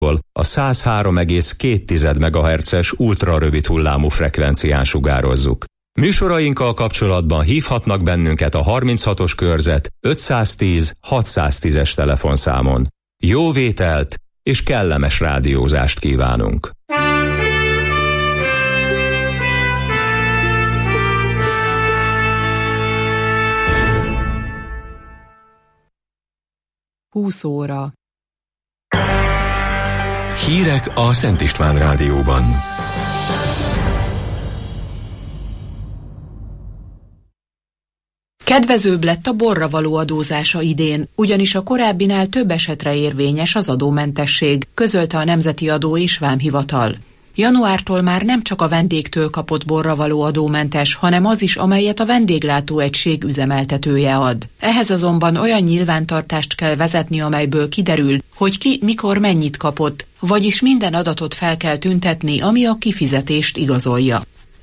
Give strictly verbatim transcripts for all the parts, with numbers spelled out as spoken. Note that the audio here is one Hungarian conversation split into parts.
Budapestről a száz három egész két megahertzes ultrarövid hullámú frekvencián sugározzuk. Műsorainkkal kapcsolatban hívhatnak bennünket a harminchatos körzet ötszáztíz hatszáztízes telefonszámon. Jó vételt és kellemes rádiózást kívánunk! húsz óra. Hírek a Szent István Rádióban. Kedvezőbb lett a borra való adózása idén, ugyanis a korábbinál több esetre érvényes az adómentesség, közölte a Nemzeti Adó és Vámhivatal. Januártól már nem csak a vendégtől kapott borra való adómentes, hanem az is, amelyet a vendéglátóegység üzemeltetője ad. Ehhez azonban olyan nyilvántartást kell vezetni, amelyből kiderül, hogy ki mikor mennyit kapott, vagyis minden adatot fel kell tüntetni, ami a kifizetést igazolja.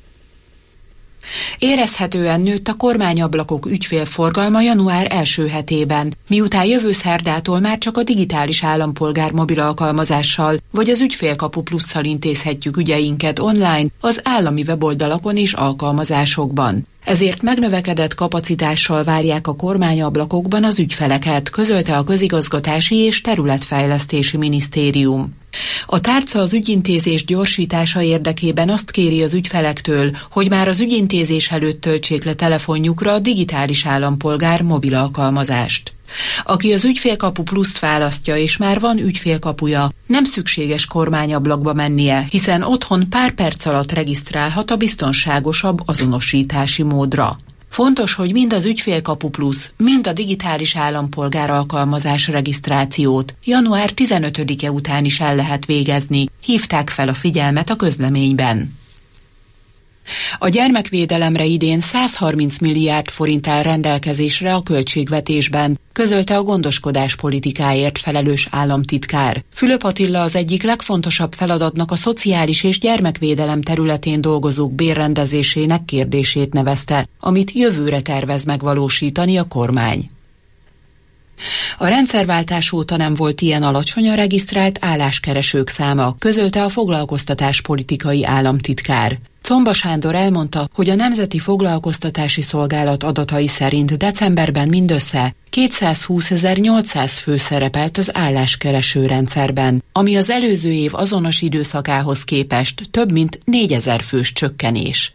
Érezhetően nőtt a kormányablakok ügyfélforgalma január első hetében, miután jövő szerdától már csak a digitális állampolgár mobil alkalmazással vagy az Ügyfélkapu Plusszal intézhetjük ügyeinket online az állami weboldalakon és alkalmazásokban. Ezért megnövekedett kapacitással várják a kormányablakokban az ügyfeleket, közölte a Közigazgatási és Területfejlesztési Minisztérium. A tárca az ügyintézés gyorsítása érdekében azt kéri az ügyfelektől, hogy már az ügyintézés előtt töltsék le telefonjukra a digitális állampolgár mobil alkalmazást. Aki az Ügyfélkapu Pluszt választja és már van ügyfélkapuja, nem szükséges kormányablakba mennie, hiszen otthon pár perc alatt regisztrálhat a biztonságosabb azonosítási módra. Fontos, hogy mind az Ügyfélkapu Plusz, mind a digitális állampolgár alkalmazás regisztrációt január tizenötödike után is el lehet végezni, hívták fel a figyelmet a közleményben. A gyermekvédelemre idén száz harminc milliárd forint áll rendelkezésre a költségvetésben, közölte a gondoskodás politikáért felelős államtitkár. Fülöp Attila az egyik legfontosabb feladatnak a szociális és gyermekvédelem területén dolgozók bérrendezésének kérdését nevezte, amit jövőre tervez megvalósítani a kormány. A rendszerváltás óta nem volt ilyen alacsony a regisztrált álláskeresők száma, közölte a foglalkoztatáspolitikai államtitkár. Czomba Sándor elmondta, hogy a Nemzeti Foglalkoztatási Szolgálat adatai szerint decemberben mindössze kétszázhúszezer-nyolcszáz fő szerepelt az álláskereső rendszerben, ami az előző év azonos időszakához képest több mint négyezer fős csökkenés.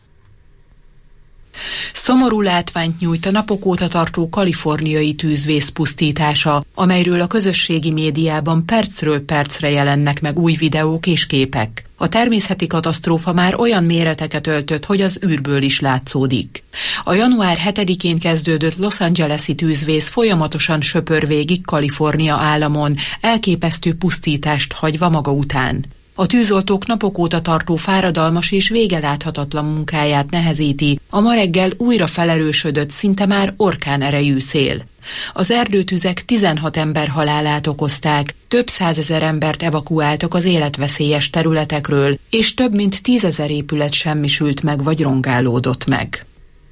Szomorú látványt nyújt a napok óta tartó kaliforniai tűzvész pusztítása, amelyről a közösségi médiában percről percre jelennek meg új videók és képek. A természeti katasztrófa már olyan méreteket öltött, hogy az űrből is látszódik. A január hetedikén kezdődött Los Angeles-i tűzvész folyamatosan söpör végig Kalifornia államon, elképesztő pusztítást hagyva maga után. A tűzoltók napok óta tartó fáradalmas és végeláthatatlan munkáját nehezíti a ma reggel újra felerősödött, szinte már orkán erejű szél. Az erdőtüzek tizenhat ember halálát okozták, több százezer embert evakuáltak az életveszélyes területekről, és több mint tízezer épület semmisült meg vagy rongálódott meg.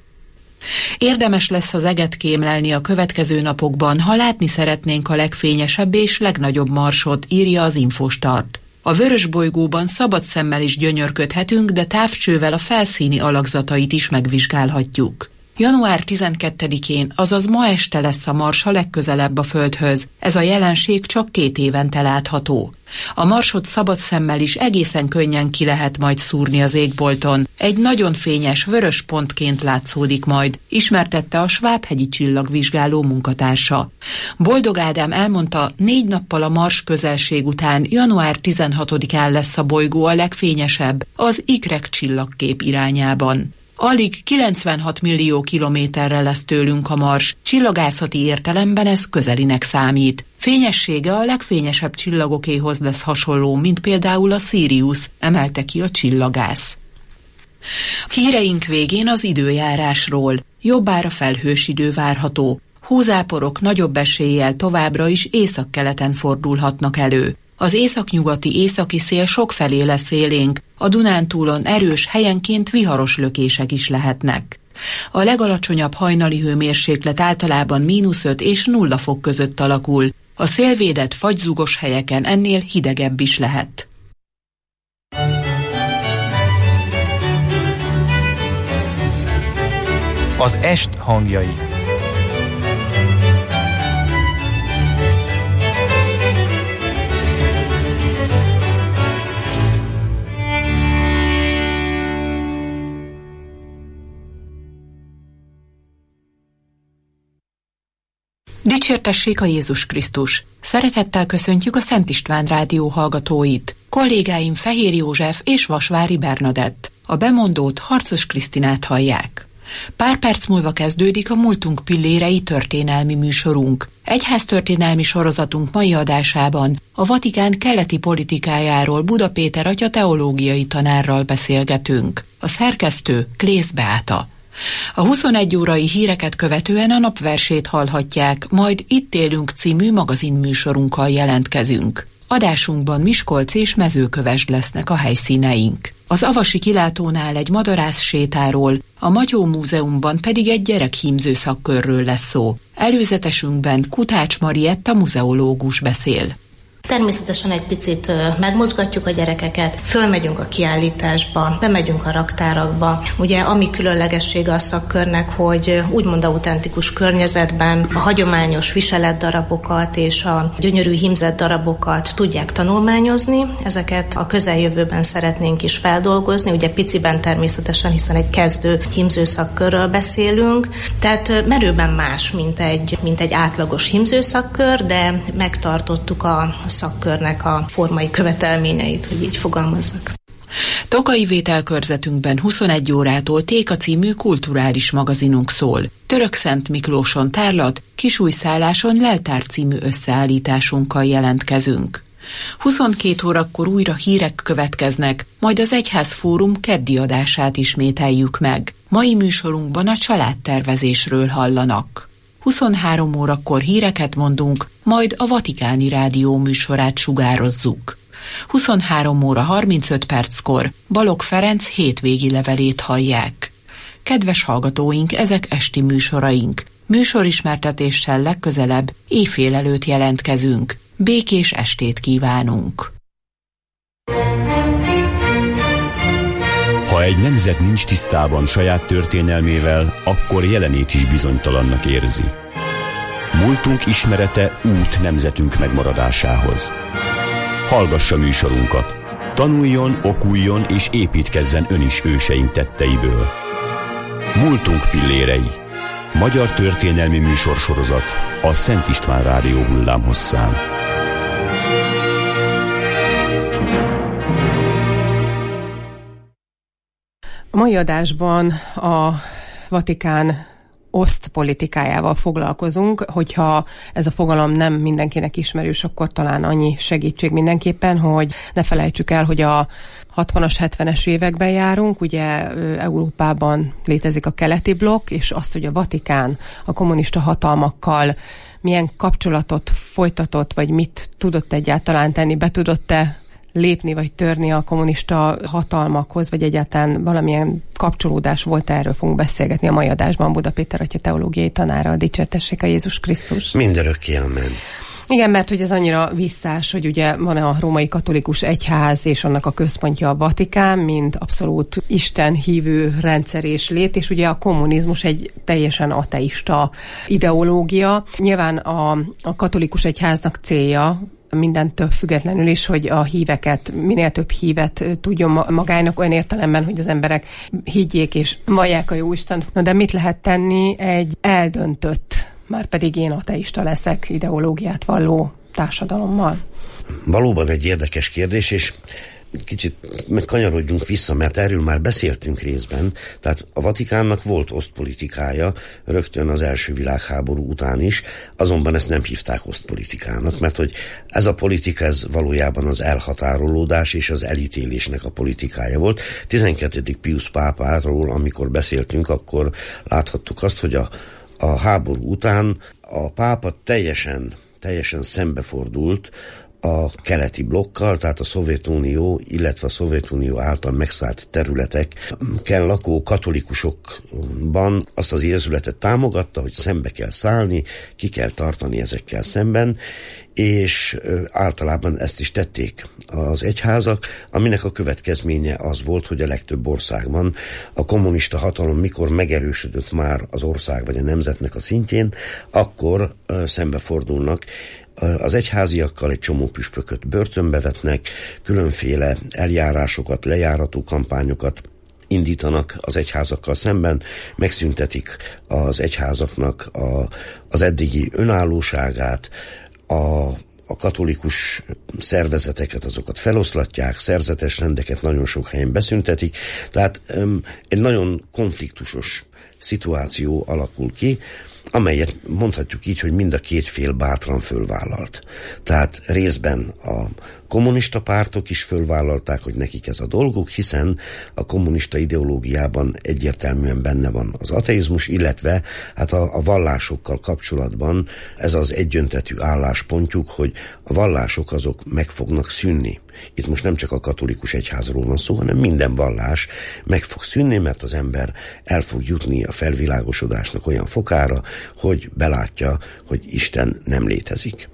Érdemes lesz az eget kémlelni a következő napokban, ha látni szeretnénk a legfényesebb és legnagyobb marsot, írja az Infostart. A vörösbolygóban szabad szemmel is gyönyörködhetünk, de távcsővel a felszíni alakzatait is megvizsgálhatjuk. január tizenkettedikén, azaz ma este lesz a Mars a legközelebb a Földhöz. Ez a jelenség csak két évente látható. A Marsot szabad szemmel is egészen könnyen ki lehet majd szúrni az égbolton. Egy nagyon fényes vörös pontként látszódik majd, ismertette a Svábhegyi csillagvizsgáló munkatársa. Boldog Ádám elmondta, négy nappal a Mars közelség után január tizenhatodikán lesz a bolygó a legfényesebb, az ikrek csillagkép irányában. Alig kilencvenhat millió kilométerre lesz tőlünk a Mars, csillagászati értelemben ez közelinek számít. Fényessége a legfényesebb csillagokéhoz lesz hasonló, mint például a Sirius, emelte ki a csillagász. Híreink végén az időjárásról. Jobbára felhős idő várható. Hózáporok nagyobb eséllyel továbbra is északkeleten fordulhatnak elő. Az északnyugati északi szél sokfelé lesz élénk, a Dunántúlon erős, helyenként viharos lökések is lehetnek. A legalacsonyabb hajnali hőmérséklet általában mínusz öt és nulla fok között alakul, A szélvédett fagyzugos helyeken ennél hidegebb is lehet. Az est hangjai. Dicsértessék a Jézus Krisztus! Szeretettel köszöntjük a Szent István Rádió hallgatóit. Kollégáim Fehér József és Vasvári Bernadett. A bemondót, Harcos Krisztinát hallják. Pár perc múlva kezdődik a Múltunk pillérei történelmi műsorunk. Egyháztörténelmi sorozatunk mai adásában a Vatikán keleti politikájáról Buda Péter atya teológiai tanárral beszélgetünk. A szerkesztő Klész Beáta. A huszonegy órai híreket követően a napversét hallhatják, majd Itt élünk című magazinműsorunkkal jelentkezünk. Adásunkban Miskolc és Mezőkövesd lesznek a helyszíneink. Az Avasi kilátónál egy madarász sétáról, a Matyó Múzeumban pedig egy gyerekhímző szakkörről lesz szó. Előzetesünkben Kutács Marietta muzeológus beszél. Természetesen egy picit megmozgatjuk a gyerekeket, fölmegyünk a kiállításba, bemegyünk a raktárakba. Ugye ami különlegessége a szakkörnek, hogy úgymond autentikus környezetben a hagyományos viseletdarabokat és a gyönyörű hímzett darabokat tudják tanulmányozni. Ezeket a közeljövőben szeretnénk is feldolgozni, ugye piciben természetesen, hiszen egy kezdő hímzőszakkörről beszélünk. Tehát merőben más, mint egy, mint egy átlagos hímzőszakkör, de megtartottuk a szakkörnek a formai követelményeit, hogy így fogalmazzak. Tokai vételkörzetünkben huszonegy órától Téka című kulturális magazinunk szól. Törökszent Miklóson tárlat, Kisújszálláson leltár című összeállításunkkal jelentkezünk. huszonkét órakor újra hírek következnek, majd az Egyház Fórum keddi adását ismételjük meg. Mai műsorunkban a családtervezésről hallanak. huszonhárom órakor híreket mondunk, majd a Vatikáni Rádió műsorát sugározzuk. huszonhárom óra harmincöt perckor Balogh Ferenc hétvégi levelét hallják. Kedves hallgatóink, ezek esti műsoraink. Műsorismertetéssel legközelebb éjfél előtt jelentkezünk. Békés estét kívánunk! Ha egy nemzet nincs tisztában saját történelmével, akkor jelenét is bizonytalannak érzi. Múltunk ismerete út nemzetünk megmaradásához. Hallgassa műsorunkat. Tanuljon, okuljon és építkezzen ön is őseink tetteiből. Múltunk pillérei. Magyar történelmi műsorsorozat a Szent István Rádió hullámhosszán. A mai adásban a Vatikán osztpolitikájával foglalkozunk, hogyha ez a fogalom nem mindenkinek ismerős, akkor talán annyi segítség mindenképpen, hogy ne felejtsük el, hogy a hatvanas, hetvenes években járunk, ugye Európában létezik a keleti blokk, és azt, hogy a Vatikán a kommunista hatalmakkal milyen kapcsolatot folytatott, vagy mit tudott egyáltalán tenni, be tudott-e lépni vagy törni a kommunista hatalmakhoz, vagy egyáltalán valamilyen kapcsolódás volt, erről fogunk beszélgetni a mai adásban Buda Péter atya teológiai tanárral. Dicsértessék a Jézus Krisztus! Mindörökké, amen. Igen, mert hogy ez annyira visszás, hogy ugye van a római katolikus egyház, és annak a központja a Vatikán, mint abszolút Isten hívő rendszer és lét, és ugye a kommunizmus egy teljesen ateista ideológia. Nyilván a, a katolikus egyháznak célja, mindentől függetlenül is, hogy a híveket, minél több hívet tudjon magának, olyan értelemben, hogy az emberek higgyék és vallják a Jóistent. Na de mit lehet tenni egy eldöntött, már pedig én ateista leszek, ideológiát valló társadalommal? Valóban egy érdekes kérdés, és kicsit kanyarodjunk vissza, mert erről már beszéltünk részben. Tehát a Vatikánnak volt osztpolitikája rögtön az első világháború után is, azonban ezt nem hívták osztpolitikának, mert hogy ez a politika, ez valójában az elhatárolódás és az elítélésnek a politikája volt. tizenkettedik Piusz pápáról, amikor beszéltünk, akkor láthattuk azt, hogy a, a háború után a pápa teljesen, teljesen szembefordult a keleti blokkal, tehát a Szovjetunió, illetve a Szovjetunió által megszállt területeken lakó katolikusokban azt az érzületet támogatta, hogy szembe kell szállni, ki kell tartani ezekkel szemben, és általában ezt is tették az egyházak, aminek a következménye az volt, hogy a legtöbb országban a kommunista hatalom mikor megerősödött már az ország vagy a nemzetnek a szintjén, akkor szembefordulnak az egyháziakkal, egy csomó püspököt börtönbe vetnek, különféle eljárásokat, lejárató kampányokat indítanak az egyházakkal szemben, megszüntetik az egyházaknak a, az eddigi önállóságát, a, a katolikus szervezeteket, azokat feloszlatják, szerzetes rendeket nagyon sok helyen beszüntetik, tehát um, egy nagyon konfliktusos szituáció alakul ki, amelyet mondhatjuk így, hogy mind a két fél bátran fölvállalt. Tehát részben a kommunista pártok is fölvállalták, hogy nekik ez a dolguk, hiszen a kommunista ideológiában egyértelműen benne van az ateizmus, illetve hát a, a vallásokkal kapcsolatban ez az egyöntetű álláspontjuk, hogy a vallások azok meg fognak szűnni. Itt most nem csak a katolikus egyházról van szó, hanem minden vallás meg fog szűnni, mert az ember el fog jutni a felvilágosodásnak olyan fokára, hogy belátja, hogy Isten nem létezik.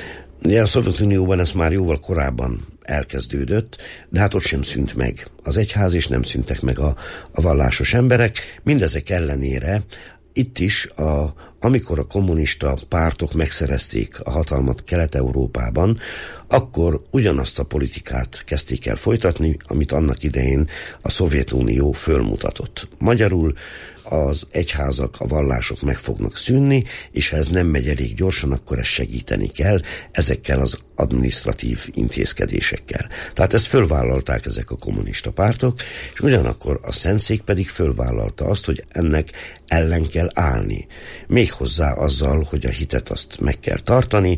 A Szovjetunióban ez már jóval korábban elkezdődött, de hát ott sem szűnt meg az egyház, és nem szűntek meg a, a vallásos emberek. Mindezek ellenére itt is, a, amikor a kommunista pártok megszerezték a hatalmat Kelet-Európában, akkor ugyanazt a politikát kezdték el folytatni, amit annak idején a Szovjetunió fölmutatott. Magyarul az egyházak, a vallások meg fognak szűnni, és ha ez nem megy elég gyorsan, akkor ezt segíteni kell ezekkel az adminisztratív intézkedésekkel. Tehát ezt fölvállalták ezek a kommunista pártok, és ugyanakkor a Szentszék pedig fölvállalta azt, hogy ennek ellen kell állni. Méghozzá azzal, hogy a hitet azt meg kell tartani,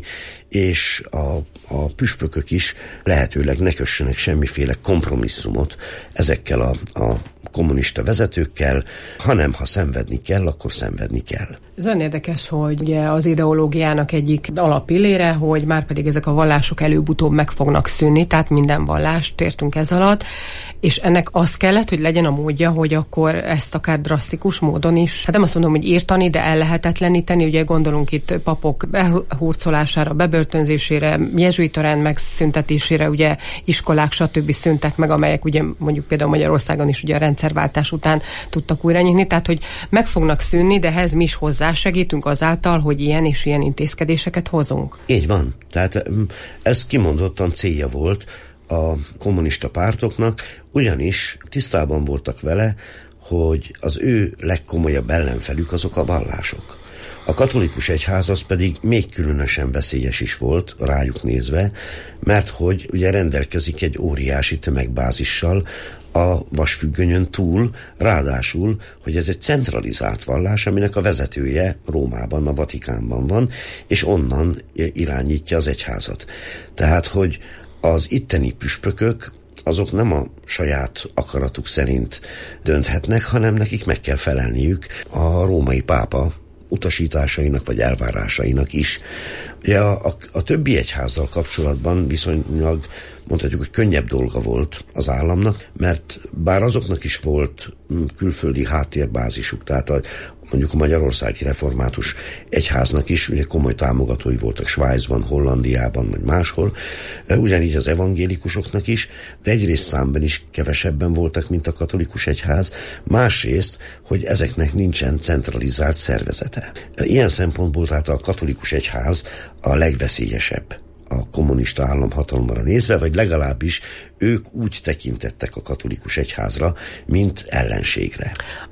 és a, a püspökök is lehetőleg ne kössenek semmiféle kompromisszumot ezekkel a, a kommunista vezetőkkel, hanem ha szenvedni kell, akkor szenvedni kell. Ez olyan érdekes, hogy ugye az ideológiának egyik alapillére, hogy már pedig ezek a vallások előbb-utóbb meg fognak szűnni, tehát minden vallást értünk ez alatt, és ennek az kellett, hogy legyen a módja, hogy akkor ezt akár drasztikus módon is, hát nem azt mondom, hogy írtani, de ellehetetleníteni, ugye gondolunk itt papok behurcolására, bebörtönzésére, jezsuita rend megszüntetésére, ugye iskolák, stb. Szüntek meg, amelyek ugye mondjuk például Magyarországon is ugye a rendszerváltás után tudtak újra nyitni, tehát hogy meg fognak szűnni, de ehhez mi is hozzásegítünk azáltal, hogy ilyen és ilyen intézkedéseket hozunk. Így van. Tehát ez kimondottan célja volt a kommunista pártoknak, ugyanis tisztában voltak vele, hogy az ő legkomolyabb ellenfelük azok a vallások. A katolikus egyház az pedig még különösen veszélyes is volt rájuk nézve, mert hogy ugye rendelkezik egy óriási tömegbázissal a vasfüggönyön túl, ráadásul, hogy ez egy centralizált vallás, aminek a vezetője Rómában, a Vatikánban van, és onnan irányítja az egyházat. Tehát, hogy az itteni püspökök azok nem a saját akaratuk szerint dönthetnek, hanem nekik meg kell felelniük a római pápa utasításainak vagy elvárásainak is. Ugye a, a, a többi egyházzal kapcsolatban viszonylag mondhatjuk, hogy könnyebb dolga volt az államnak, mert bár azoknak is volt külföldi háttérbázisuk, tehát a, mondjuk a Magyarországi Református Egyháznak is ugye komoly támogatói voltak Svájcban, Hollandiában, vagy máshol, ugyanígy az evangélikusoknak is, de egyrészt számban is kevesebben voltak, mint a katolikus egyház, másrészt, hogy ezeknek nincsen centralizált szervezete. Ilyen szempontból tehát a katolikus egyház a legveszélyesebb a kommunista államhatalomra nézve, vagy legalábbis ők úgy tekintettek a katolikus egyházra, mint ellenségre.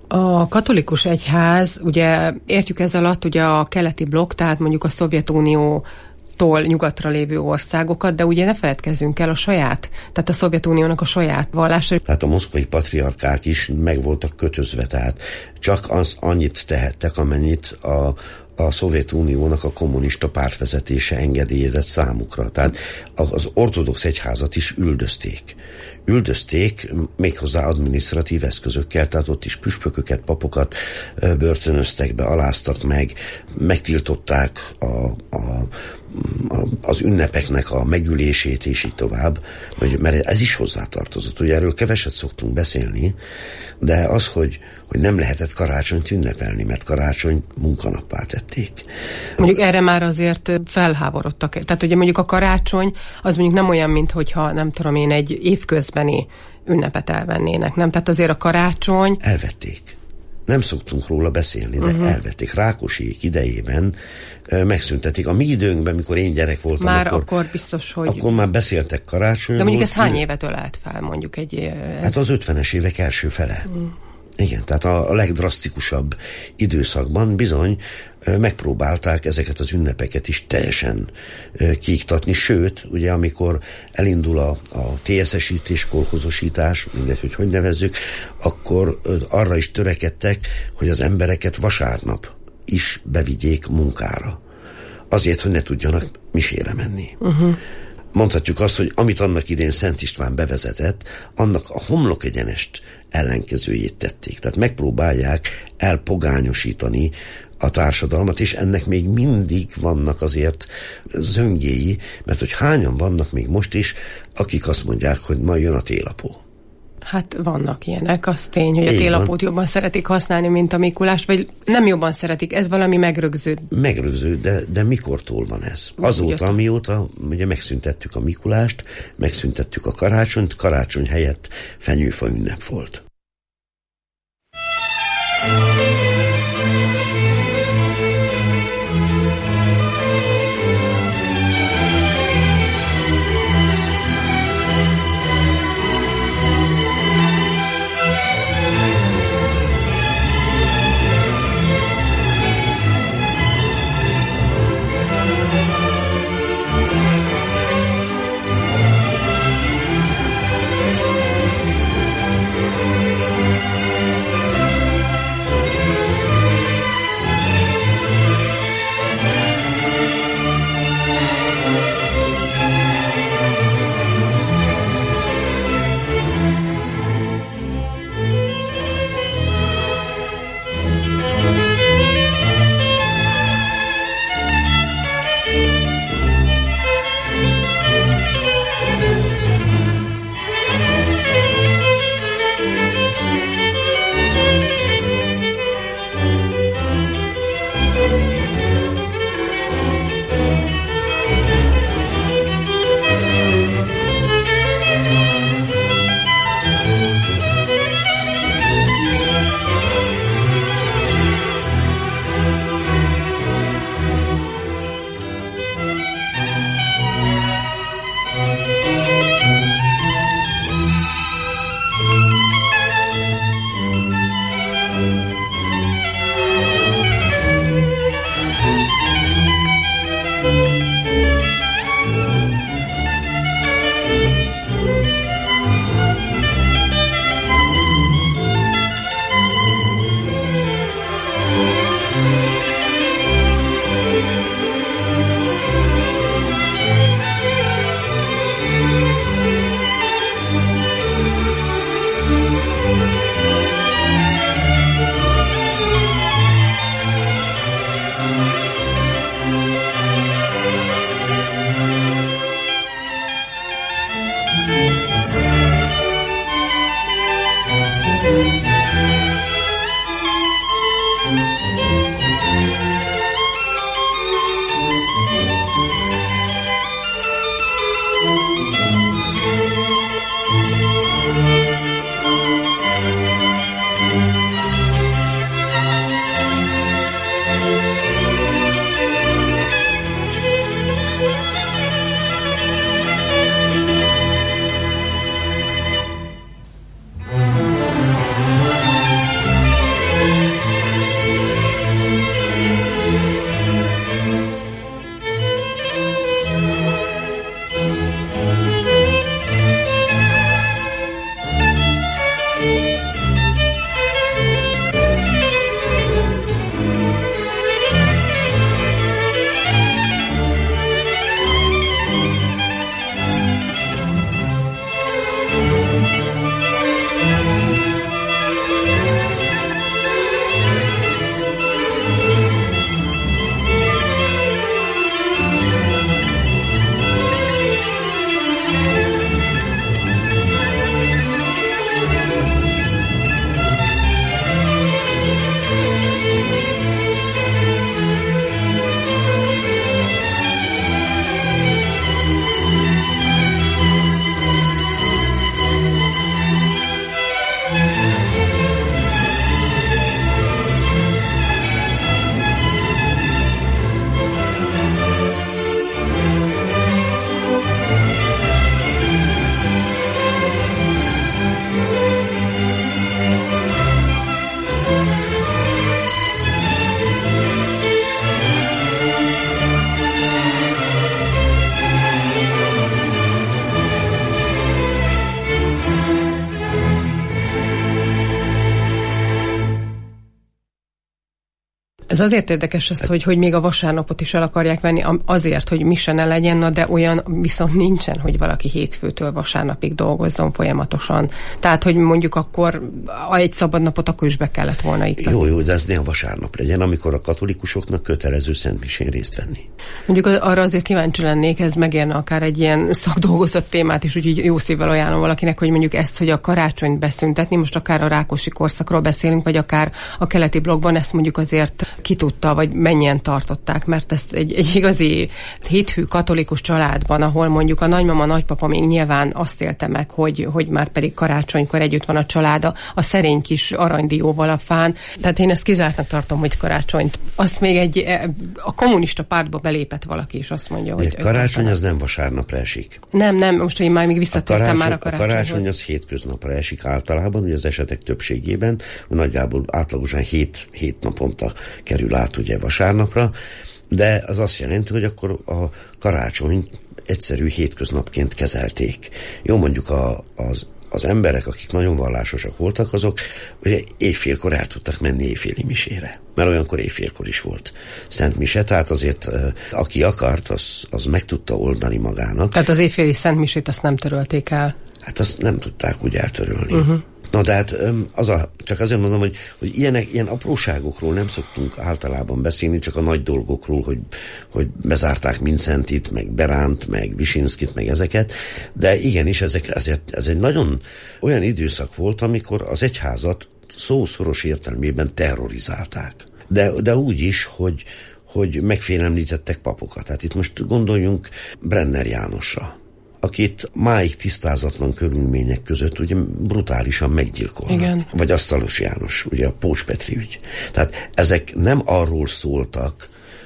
A katolikus egyház, ugye értjük ez alatt ugye a keleti blokk, tehát mondjuk a Szovjetunió tól nyugatra lévő országokat, de ugye ne feledkezzünk el a saját, tehát a Szovjetuniónak a saját vallása. Tehát a moszkvai patriarkák is meg voltak kötözve, tehát csak az annyit tehettek, amennyit a, a Szovjetuniónak a kommunista pártvezetése engedélyezett számukra. Tehát az ortodox egyházat is üldözték. Üldözték méghozzá adminisztratív eszközökkel, tehát ott is püspököket, papokat börtönöztek be, aláztak meg, megtiltották a, a, a, az ünnepeknek a megülését, és így tovább, mert ez is hozzátartozott. Ugye erről keveset szoktunk beszélni, de az, hogy, hogy nem lehetett karácsonyt ünnepelni, mert karácsony munkanappá tették. Mondjuk erre már azért felháborodtak. Tehát ugye mondjuk a karácsony az mondjuk nem olyan, mint hogyha nem tudom én egy évközbeni ünnepet elvennének, nem? Tehát azért a karácsony... Elvették. Nem szoktunk róla beszélni, de uh-huh. elvették. Rákosék idejében uh, megszüntetik. A mi időnkben, mikor én gyerek voltam, már akkor, akkor biztos, hogy... Akkor már beszéltek karácsonyról. De mondjuk ez hány évet ölelt fel, mondjuk egy... Ez... Hát az ötvenes évek első fele. Uh. Igen, tehát a, a legdrasztikusabb időszakban bizony uh, megpróbálták ezeket az ünnepeket is teljesen uh, kiiktatni, sőt, ugye amikor elindul a, a té es es-ítés, kolhozosítás, mindegy, hogy hogy nevezzük, akkor uh, arra is törekedtek, hogy az embereket vasárnap is bevigyék munkára. Azért, hogy ne tudjanak misére menni. Uh-huh. Mondhatjuk azt, hogy amit annak idén Szent István bevezetett, annak a homlok egyenest ellenkezőjét tették. Tehát megpróbálják elpogányosítani a társadalmat, és ennek még mindig vannak azért zöngéi, mert hogy hányan vannak még most is, akik azt mondják, hogy ma jön a télapó. Hát vannak ilyenek, az tény, hogy a télapót jobban szeretik használni, mint a Mikulást, vagy nem jobban szeretik, ez valami megrögződ. Megrögződ, de, de mikortól van ez? Azóta, amióta ugye megszüntettük a Mikulást, megszüntettük a karácsonyt, karácsony helyett fenyőfa ünnep volt. Ez azért érdekes az, hogy, hogy még a vasárnapot is el akarják venni azért, hogy mise ne legyen, na de olyan viszont nincsen, hogy valaki hétfőtől vasárnapig dolgozzon folyamatosan. Tehát, hogy mondjuk akkor egy szabadnapot akkor is be kellett volna itt. Jó, jó, de ez ne a vasárnap legyen, amikor a katolikusoknak kötelező szentmisén részt venni. Mondjuk arra azért kíváncsi lennék, ez megérne akár egy ilyen szakdolgozott témát is, úgyhogy jó szívvel ajánlom valakinek, hogy mondjuk ezt, hogy a karácsonyt beszüntetni, most akár a Rákosi korszakról beszélünk, vagy akár a keleti blokkban ezt mondjuk azért ki tudta, vagy mennyien tartották, mert ezt egy, egy igazi hétfő katolikus családban, ahol mondjuk a nagymama, nagypapa még nyilván azt élte meg, hogy, hogy már pedig karácsonykor együtt van a családa, a szerény kis aranydióval a fán. Tehát én ezt kizártnak tartom, hogy karácsonyt. Azt még egy, a kommunista pártba belépett valaki is azt mondja, hogy... A karácsony az nem vasárnapra esik. Nem, nem, most én már még visszatértem már a karácsonyhoz. A karácsony az hétköznapra esik általában, ugye az esetek többségében, nagyjából átlagosan hét, hét naponta kerül át ugye vasárnapra, de az azt jelenti, hogy akkor a karácsony egyszerű hétköznapként kezelték. Jó, mondjuk a, az, az emberek, akik nagyon vallásosak voltak, azok ugye éjfélkor el tudtak menni éjféli misére. Mert olyankor éjfélkor is volt Szent Mise, tehát azért aki akart, az, az meg tudta oldani magának. Tehát az éjféli Szent Misét azt nem törölték el? Hát azt nem tudták úgy eltörölni. Uh-huh. Na de hát az a, csak azért mondom, hogy, hogy ilyenek, ilyen apróságokról nem szoktunk általában beszélni, csak a nagy dolgokról, hogy, hogy bezárták Mindszentit, meg Beránt, meg Visinszkit, meg ezeket, de igenis ezek, ezért, ez egy nagyon olyan időszak volt, amikor az egyházat szószoros értelmében terrorizálták. De, de úgy is, hogy, hogy megfélemlítettek papokat. Hát itt most gondoljunk Brenner Jánosra, akit máig tisztázatlan körülmények között ugye brutálisan meggyilkolnak. Igen. Vagy Asztalos János, ugye a Pócs Petri ügy. Tehát ezek nem arról szóltak,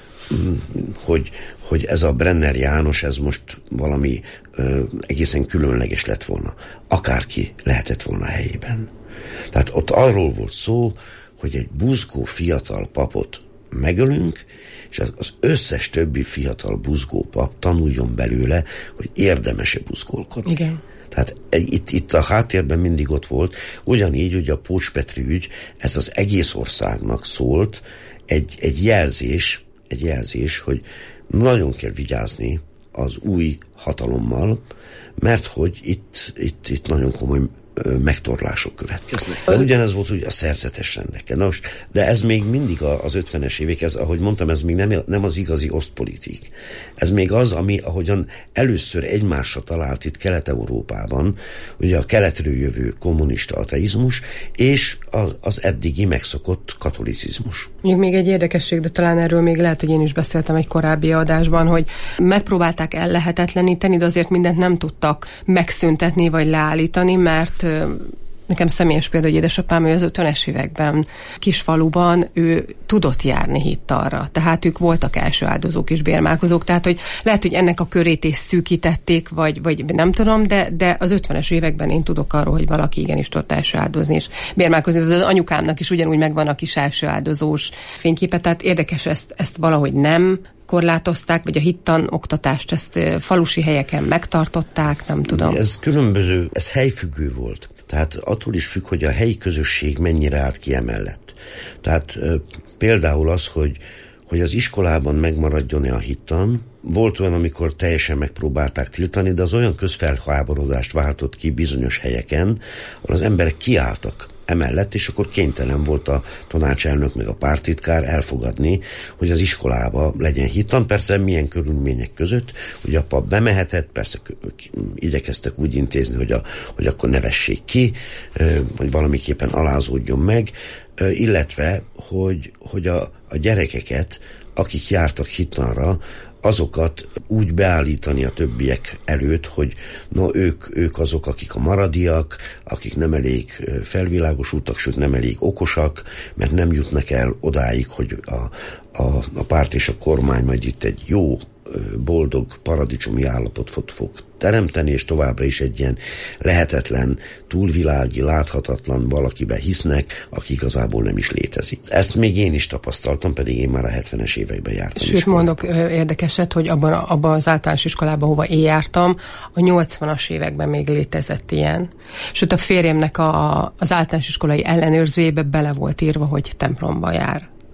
hogy, hogy ez a Brenner János, ez most valami ö, egészen különleges lett volna. Akárki lehetett volna helyében. Tehát ott arról volt szó, hogy egy buzgó fiatal papot megölünk, és az összes többi fiatal buzgó pap tanuljon belőle, hogy érdemes-e buzgolkodni. Igen. Tehát itt, itt a háttérben mindig ott volt, ugyanígy ugye a Pócs Petri ügy, ez az egész országnak szólt, egy, egy jelzés, egy jelzés, hogy nagyon kell vigyázni az új hatalommal, mert hogy itt, itt, itt nagyon komoly megtorlások következnek. De ugyanez volt ugye a szerzetes rendeken. Na most, de ez még mindig az ötvenes évek, ez, ahogy mondtam, ez még nem, nem az igazi osztpolitik. Ez még az, ami ahogyan először egymásra talált itt Kelet-Európában, ugye a keletről jövő kommunista ateizmus, és az, az eddigi megszokott katolicizmus. Még, még egy érdekesség, de talán erről még lehet, hogy én is beszéltem egy korábbi adásban, hogy megpróbálták ellehetetleníteni, de azért mindent nem tudtak megszüntetni vagy leállítani, mert nekem személyes példa, hogy édesapám, ő az ötvenes években kisfaluban, ő tudott járni hittalra. Tehát ők voltak első áldozók és bérmálkozók, tehát hogy lehet, hogy ennek a körét is szűkítették, vagy, vagy nem tudom, de, de az ötvenes években én tudok arról, hogy valaki igenis tudott első áldozni és bérmálkozni. Az anyukámnak is ugyanúgy megvan a kis első áldozós fényképe, tehát érdekes, ezt, ezt valahogy nem korlátozták, vagy a hittan oktatást ezt falusi helyeken megtartották, nem tudom. Ez különböző, ez helyfüggő volt. Tehát attól is függ, hogy a helyi közösség mennyire állt ki emellett. Tehát e, például az, hogy, hogy az iskolában megmaradjon-e a hittan, volt olyan, amikor teljesen megpróbálták tiltani, de az olyan közfelháborodást váltott ki bizonyos helyeken, ahol az emberek kiálltak emellett, és akkor kénytelen volt a tanácselnök meg a pártitkár elfogadni, hogy az iskolába legyen hittan. Persze milyen körülmények között, hogy a pap bemehetett, persze igyekeztek úgy intézni, hogy, a, hogy akkor ne vessék ki, vagy valamiképpen alázódjon meg, illetve, hogy, hogy a, a gyerekeket, akik jártak hittanra, azokat úgy beállítani a többiek előtt, hogy no, ők, ők azok, akik a maradiak, akik nem elég felvilágosultak, sőt nem elég okosak, mert nem jutnak el odáig, hogy a, a, a párt és a kormány majd itt egy jó, boldog, paradicsomi állapotot fog teremteni, és továbbra is egy ilyen lehetetlen, túlvilági, láthatatlan valakibe hisznek, aki igazából nem is létezik. Ezt még én is tapasztaltam, pedig én már a hetvenes években jártam. Sőt, iskolában. Mondok érdekeset, hogy abban, abban az általános iskolában, hova én jártam, a nyolcvanas években még létezett ilyen. Sőt, a férjemnek a, az általános iskolai ellenőrzőjébe bele volt írva, hogy templomba jár.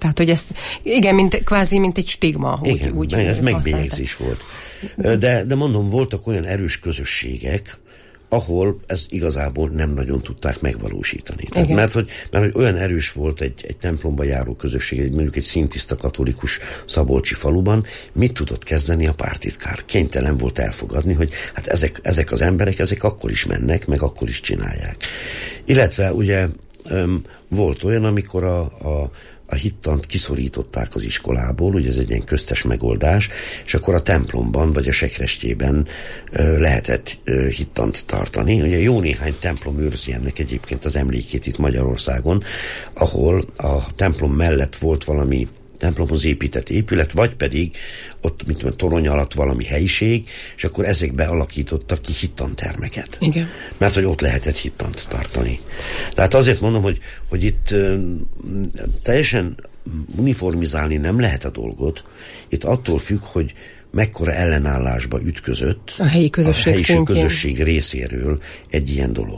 Tehát, hogy ezt, igen, mint, kvázi, mint egy stigma. Igen, úgy, úgy ez megbélyegzés volt. De, de mondom, voltak olyan erős közösségek, ahol ezt igazából nem nagyon tudták megvalósítani. Tehát, mert, hogy, mert hogy olyan erős volt egy, egy templomba járó közösség, egy, mondjuk egy szintiszta katolikus szabolcsi faluban, mit tudott kezdeni a pártitkár? Kénytelen volt elfogadni, hogy hát ezek, ezek az emberek, ezek akkor is mennek, meg akkor is csinálják. Illetve ugye öm, volt olyan, amikor a, a a hittant kiszorították az iskolából, ugye ez egy ilyen köztes megoldás, és akkor a templomban, vagy a sekrestjében ö, lehetett ö, hittant tartani. Ugye jó néhány templom őrzi ennek egyébként az emlékét itt Magyarországon, ahol a templom mellett volt valami templomhoz épített épület, vagy pedig ott, mint mondjam, torony alatt valami helyiség, és akkor ezekbe alakítottak ki hittantermeket. Igen. Mert hogy ott lehetett hittant tartani. Tehát azért mondom, hogy, hogy itt ö, teljesen uniformizálni nem lehet a dolgot. Itt attól függ, hogy mekkora ellenállásba ütközött a helyi közösség, a helyi szintjén. közösség részéről egy ilyen dolog.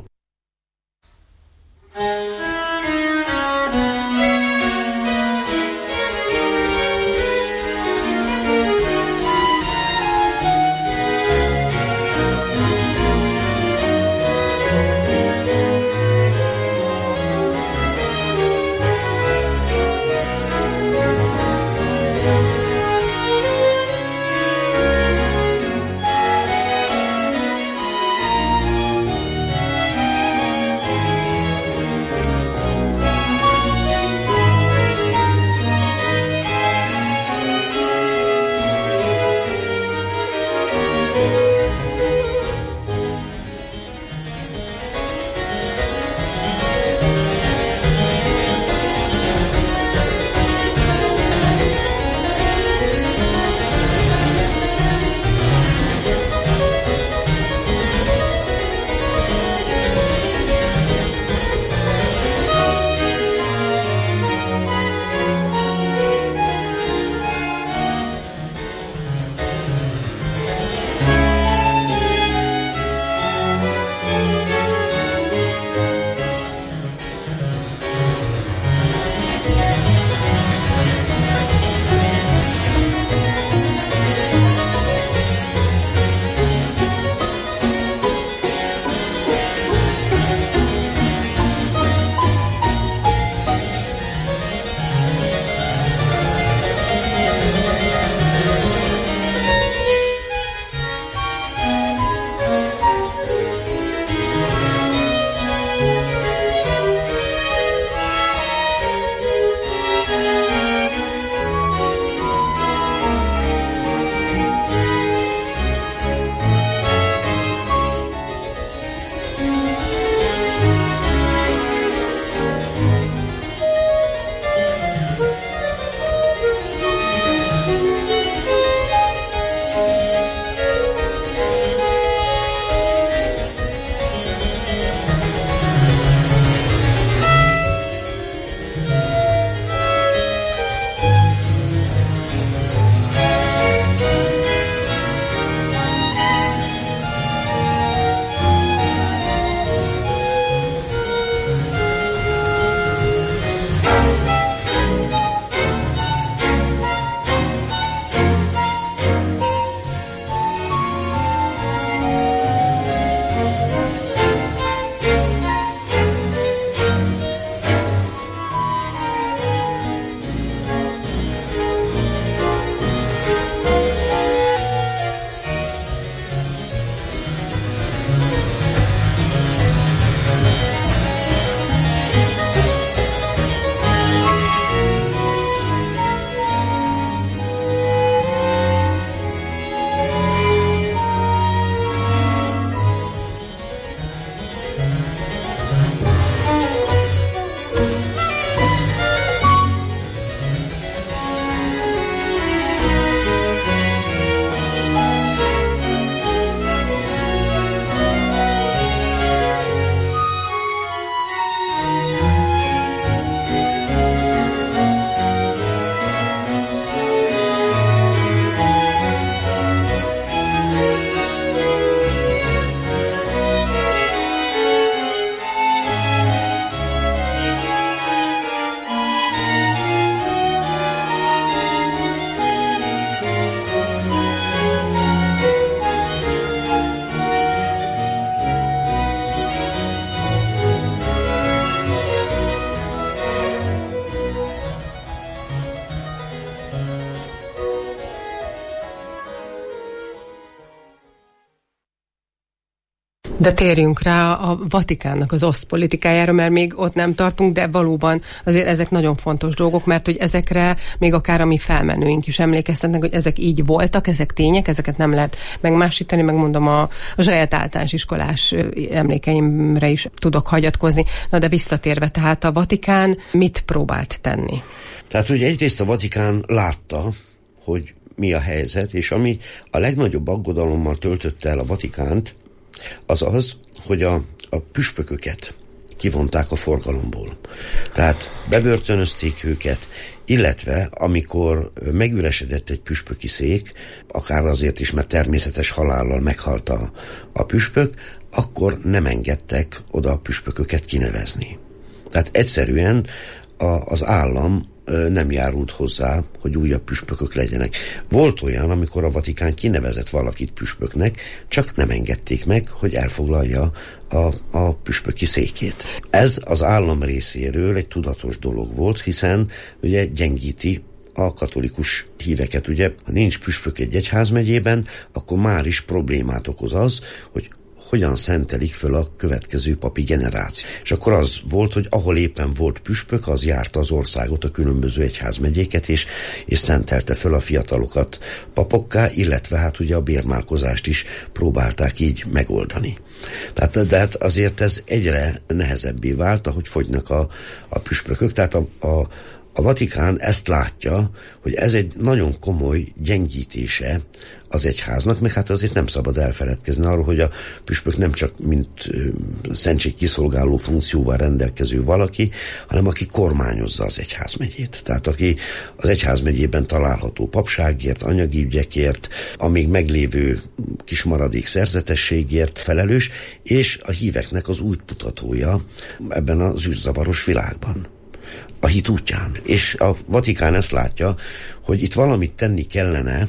De térjünk rá a Vatikánnak az osztpolitikájára, mert még ott nem tartunk, de valóban azért ezek nagyon fontos dolgok, mert hogy ezekre még akár a mi felmenőink is emlékeztetnek, hogy ezek így voltak, ezek tények, ezeket nem lehet megmásítani, megmondom a, a saját általános iskolás emlékeimre is tudok hagyatkozni. Na de visszatérve, tehát a Vatikán mit próbált tenni? Tehát ugye egyrészt a Vatikán látta, hogy mi a helyzet, és ami a legnagyobb aggodalommal töltötte el a Vatikánt, az az, hogy a, a püspököket kivonták a forgalomból. Tehát bebörtönözték őket, illetve amikor megüresedett egy püspöki szék, akár azért is, mert természetes halállal meghalt a, a püspök, akkor nem engedtek oda a püspököket kinevezni. Tehát egyszerűen a, az állam nem járult hozzá, hogy újabb püspökök legyenek. Volt olyan, amikor a Vatikán kinevezett valakit püspöknek, csak nem engedték meg, hogy elfoglalja a, a püspöki székét. Ez az állam részéről egy tudatos dolog volt, hiszen ugye gyengíti a katolikus híveket. Ugye, ha nincs püspök egy egyházmegyében, akkor már is problémát okoz az, hogy hogyan szentelik föl a következő papi generáció. És akkor az volt, hogy ahol éppen volt püspök, az járta az országot, a különböző egyházmegyéket, és, és szentelte föl a fiatalokat papokká, illetve hát ugye a bérmálkozást is próbálták így megoldani. Tehát, de hát azért ez egyre nehezebbé vált, ahogy fogynak a, a püspökök, tehát a, a A Vatikán ezt látja, hogy ez egy nagyon komoly gyengítése az egyháznak, meg hát azért nem szabad elfeledkezni arról, hogy a püspök nem csak mint szentségkiszolgáló funkcióval rendelkező valaki, hanem aki kormányozza az egyházmegyét. Tehát aki az egyházmegyében található papságért, anyagi ügyekért, a még meglévő kis maradék szerzetességért felelős, és a híveknek az útmutatója ebben az űrzavaros világban. A hit útján. És a Vatikán ezt látja, hogy itt valamit tenni kellene,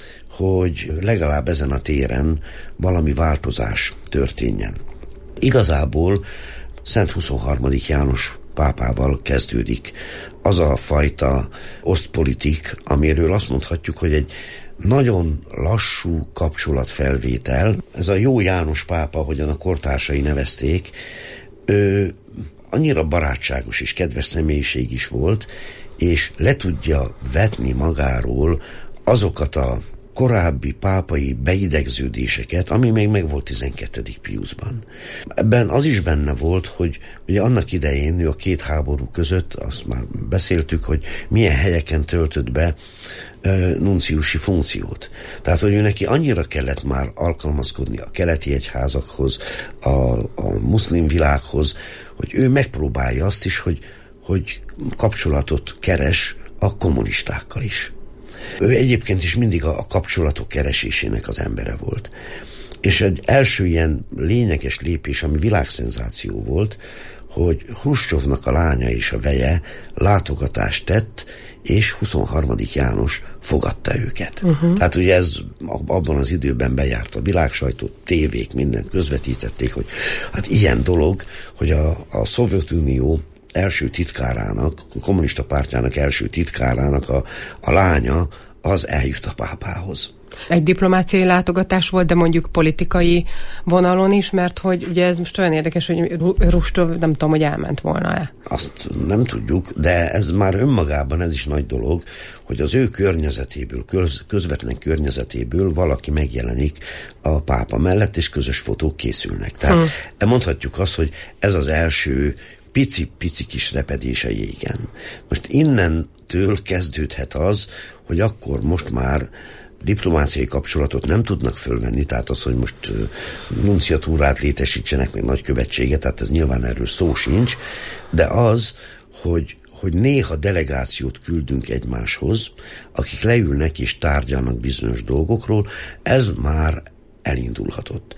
hogy legalább ezen a téren valami változás történjen. Igazából Szent huszonharmadik János pápával kezdődik az a fajta osztpolitik, amiről azt mondhatjuk, hogy egy nagyon lassú kapcsolatfelvétel. Ez a jó János pápa, ahogyan a kortársai nevezték, ő annyira barátságos és kedves személyiség is volt, és le tudja vetni magáról azokat a korábbi pápai beidegződéseket, ami még meg volt tizenkettedik Piuszban. Ebben az is benne volt, hogy ugye annak idején ő a két háború között, azt már beszéltük, hogy milyen helyeken töltött be e, nunciusi funkciót. Tehát, hogy ő neki annyira kellett már alkalmazkodni a keleti egyházakhoz, a, a muszlim világhoz, hogy ő megpróbálja azt is, hogy, hogy kapcsolatot keres a kommunistákkal is. Ő egyébként is mindig a, a kapcsolatok keresésének az embere volt. És egy első ilyen lényeges lépés, ami világszenzáció volt, hogy Hruscsovnak a lánya és a veje látogatást tett, és huszonharmadik János fogadta őket. Uh-huh. Tehát ugye ez abban az időben bejárt a világsajtó, tévék, minden közvetítették, hogy hát ilyen dolog, hogy a, a Szovjetunió első titkárának, a kommunista pártjának első titkárának a, a lánya az eljut a pápához. Egy diplomáciai látogatás volt, de mondjuk politikai vonalon is, mert hogy ugye ez most olyan érdekes, hogy Hruscsov nem tudom, hogy elment volna-e. Azt nem tudjuk, de ez már önmagában ez is nagy dolog, hogy az ő környezetéből, köz, közvetlen környezetéből valaki megjelenik a pápa mellett, és közös fotók készülnek. Tehát hmm. mondhatjuk azt, hogy ez az első pici-pici kis repedés a jégen. Most innentől kezdődhet az, hogy akkor most már diplomáciai kapcsolatot nem tudnak fölvenni, tehát az, hogy most uh, nunciatúrát létesítsenek, meg nagykövetséget, tehát ez nyilván erről szó sincs, de az, hogy, hogy néha delegációt küldünk egymáshoz, akik leülnek és tárgyalnak bizonyos dolgokról, ez már elindulhatott.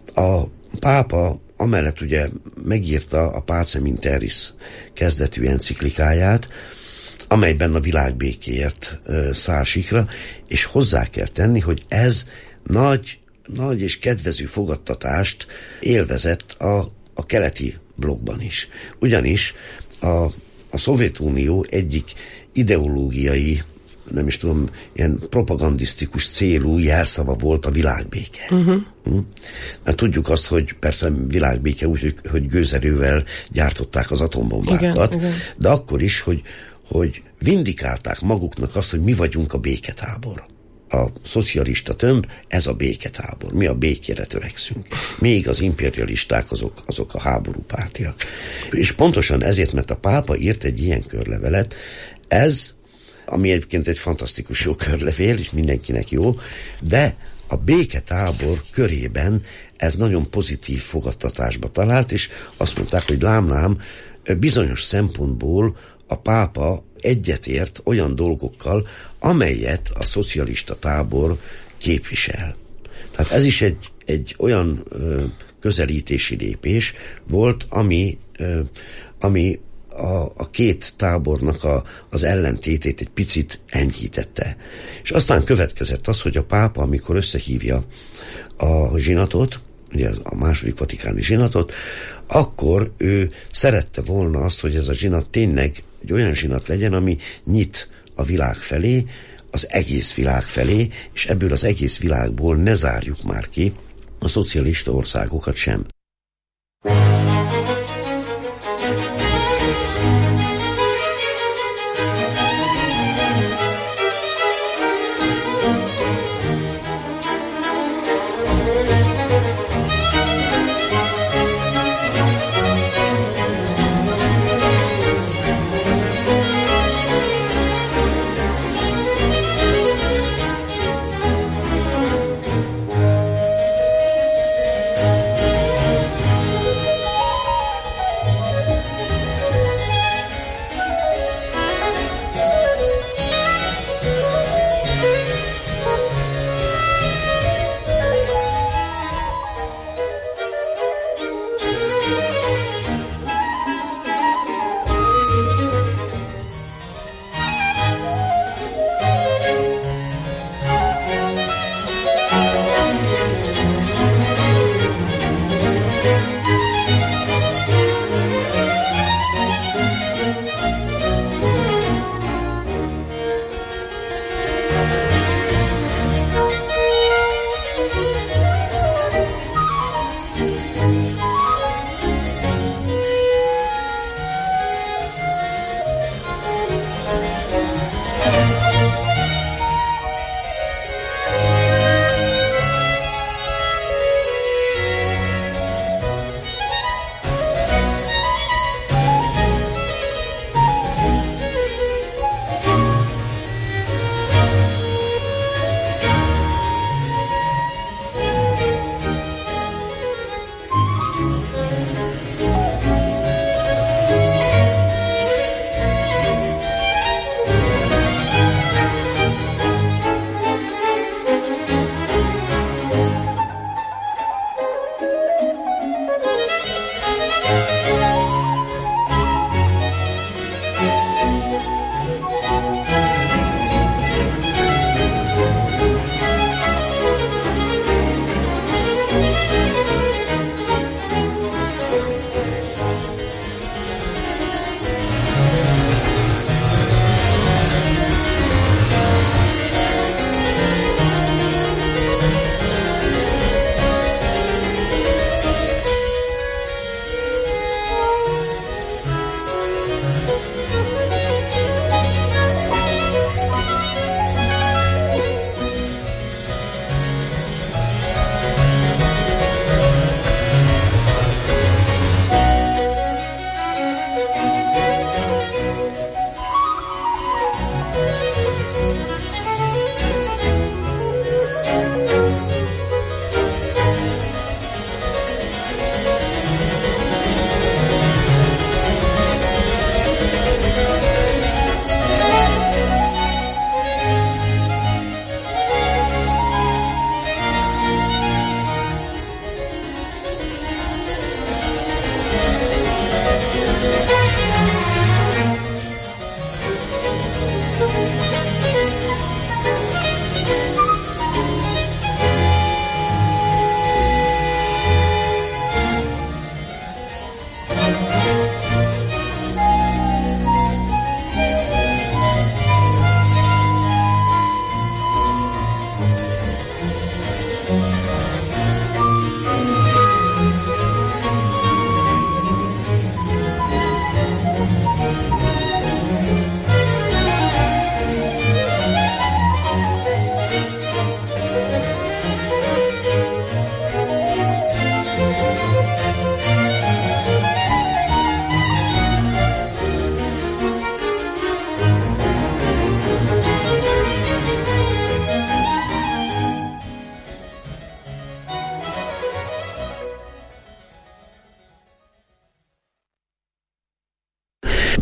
A pápa amellett ugye megírta a Pacem in Terris kezdetű enciklikáját, amelyben a világbékéért uh, száll sikra, és hozzá kell tenni, hogy ez nagy, nagy és kedvező fogadtatást élvezett a, a keleti blokkban is. Ugyanis a, a Szovjetunió egyik ideológiai nem is tudom, ilyen propagandisztikus célú jelszava volt a világbéke. Uh-huh. Hm? Hát tudjuk azt, hogy persze világbéke úgy, hogy, hogy gőzerővel gyártották az atombombákat, igen, igen. De akkor is, hogy, hogy vindikálták maguknak azt, hogy mi vagyunk a béketábor. A szocialista tömb, ez a béketábor. Mi a békére törekszünk. Még az imperialisták, azok, azok a háborúpártiak. És pontosan ezért, mert a pápa írt egy ilyen körlevelet, ez, ami egyébként egy fantasztikus jó körlevél, és mindenkinek jó, de a béketábor körében ez nagyon pozitív fogadtatásba talált, és azt mondták, hogy lám-lám, bizonyos szempontból a pápa egyetért olyan dolgokkal, amelyet a szocialista tábor képvisel. Tehát ez is egy, egy olyan ö, közelítési lépés volt, ami, ö, ami a, a két tábornak a, az ellentétét egy picit enyhítette. És aztán következett az, hogy a pápa, amikor összehívja a zsinatot, ugye a második vatikáni zsinatot, akkor ő szerette volna azt, hogy ez a zsinat tényleg egy olyan zsinat legyen, ami nyit a világ felé, az egész világ felé, és ebből az egész világból ne zárjuk már ki a szocialista országokat sem.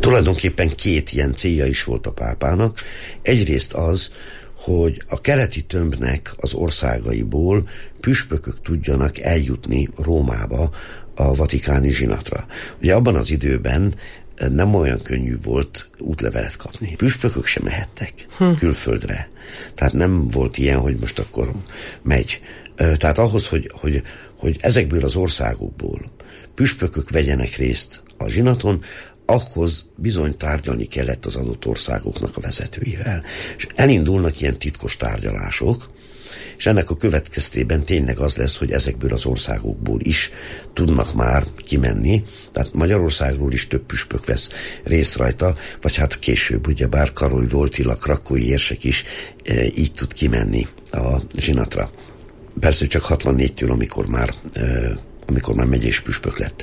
Tulajdonképpen két ilyen célja is volt a pápának. Egyrészt az, hogy a keleti tömbnek az országaiból püspökök tudjanak eljutni Rómába a vatikáni zsinatra. Ugye abban az időben nem olyan könnyű volt útlevelet kapni. Püspökök sem mehettek hm. külföldre. Tehát nem volt ilyen, hogy most akkor megy. Tehát ahhoz, hogy, hogy, hogy ezekből az országokból püspökök vegyenek részt a zsinaton, ahhoz bizony tárgyalni kellett az adott országoknak a vezetőivel. És elindulnak ilyen titkos tárgyalások, és ennek a következtében tényleg az lesz, hogy ezekből az országokból is tudnak már kimenni, tehát Magyarországról is több püspök vesz részt rajta, vagy hát később ugyebár Karoly Wojtyla, krakói érsek is e, így tud kimenni a zsinatra. Persze csak hatvannégytől, amikor már, e, amikor már megyés püspök lett.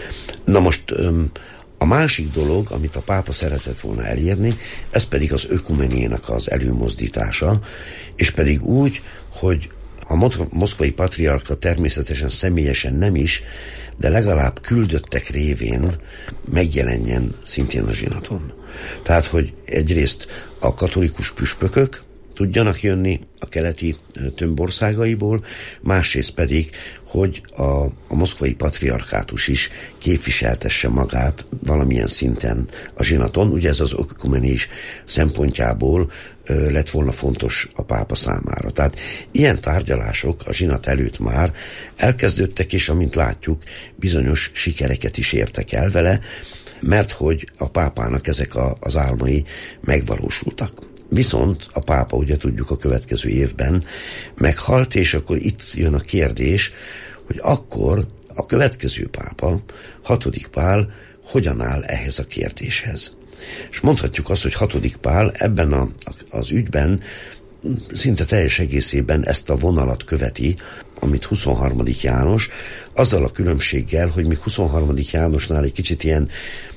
Na most e, a másik dolog, amit a pápa szeretett volna elérni, ez pedig az ökumenénak az előmozdítása, és pedig úgy, hogy a moszkvai patriarka természetesen személyesen nem is, de legalább küldöttek révén megjelenjen szintén a zsinaton. Tehát, hogy egyrészt a katolikus püspökök tudjanak jönni a keleti tömbországaiból, másrészt pedig, hogy a, a moszkvai patriarkátus is képviseltesse magát valamilyen szinten a zsinaton. Ugye ez az ökumenés szempontjából ö, lett volna fontos a pápa számára. Tehát ilyen tárgyalások a zsinat előtt már elkezdődtek, és amint látjuk, bizonyos sikereket is értek el vele, mert hogy a pápának ezek a, az álmai megvalósultak. Viszont a pápa, ugye tudjuk, a következő évben meghalt, és akkor itt jön a kérdés, hogy akkor a következő pápa, hatodik Pál, hogyan áll ehhez a kérdéshez. És mondhatjuk azt, hogy hatodik Pál ebben a, az ügyben szinte teljes egészében ezt a vonalat követi, amit huszonharmadik János, azzal a különbséggel, hogy még huszonharmadik Jánosnál egy kicsit ilyen,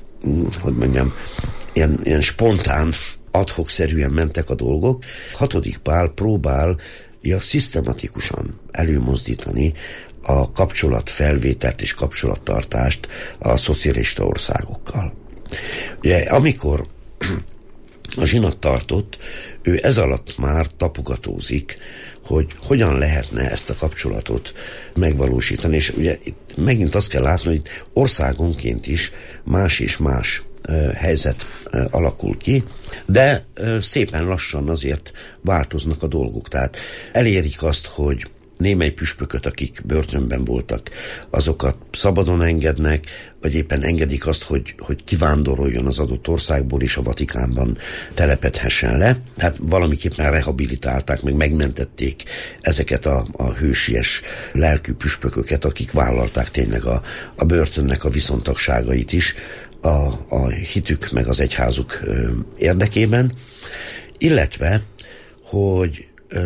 hogy mondjam, ilyen, ilyen spontán, ad-hoc-szerűen mentek a dolgok. Hatodik Pál próbálja szisztematikusan előmozdítani a kapcsolatfelvételt és kapcsolattartást a szocialista országokkal. Ugye, amikor a zsinat tartott, ő ez alatt már tapogatózik, hogy hogyan lehetne ezt a kapcsolatot megvalósítani, és ugye itt megint azt kell látni, hogy országonként is más és más helyzet alakul ki, de szépen lassan azért változnak a dolgok. Tehát elérik azt, hogy némely püspököt, akik börtönben voltak, azokat szabadon engednek, vagy éppen engedik azt, hogy, hogy kivándoroljon az adott országból, és a Vatikánban telepedhessen le. Tehát valamiképpen rehabilitálták, meg megmentették ezeket a, a hősies lelkű püspököket, akik vállalták tényleg a, a börtönnek a viszontagságait is, A, a hitük meg az egyházuk ö, érdekében, illetve, hogy ö,